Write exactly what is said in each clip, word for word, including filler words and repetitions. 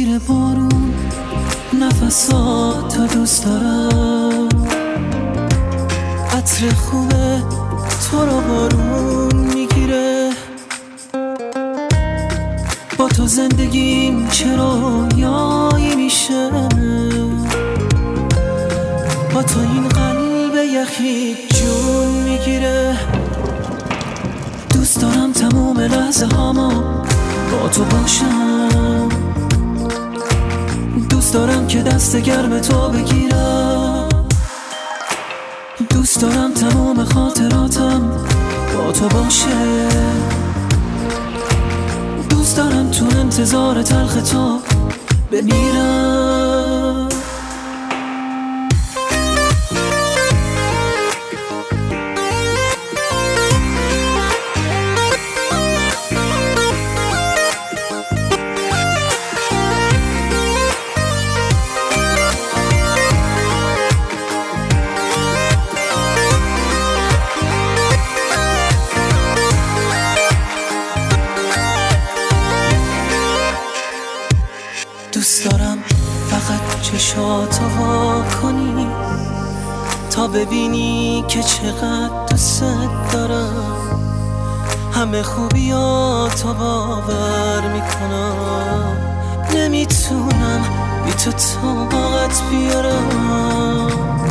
زیر بارون نفساتو دوست دارم، عطر خوبه تو رو بارون میگیره. با تو زندگیم چه رویایی میشه، با تو این قلب یخی جون میگیره. دوست دارم تموم لحظه هامو با تو باشم، دوست دارم که دست گرم تو بگیرم، دوست دارم تمام خاطراتم با تو باشه، دوست دارم تو انتظار تلخ تو بمیرم. دوست دارم فقط چشاتو وا کنی تا ببینی که چقدر دوست دارم. همه خوبیاتو باور میکنم، نمیتونم بی تو طاقت بیارم.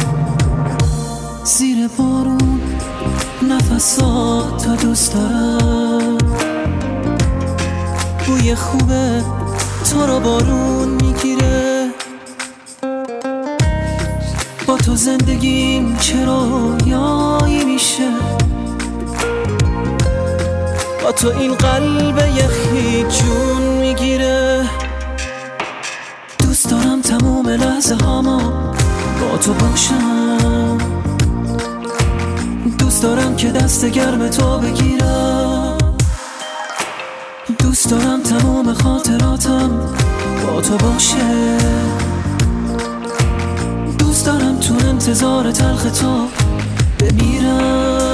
زیر بارون نفساتو دوست دارم، بوی خوبه تو رو بارون میگیره. با تو زندگیم چه رویایی میشه، با تو این قلب یخی جون میگیره. دوست دارم تموم لحظه هامو با تو باشم، دوست دارم که دست گرم تو بگیرم، دوست دارم تمام خاطراتم با تو باشه، دوست دارم تو انتظار تلخ تو بمیرم.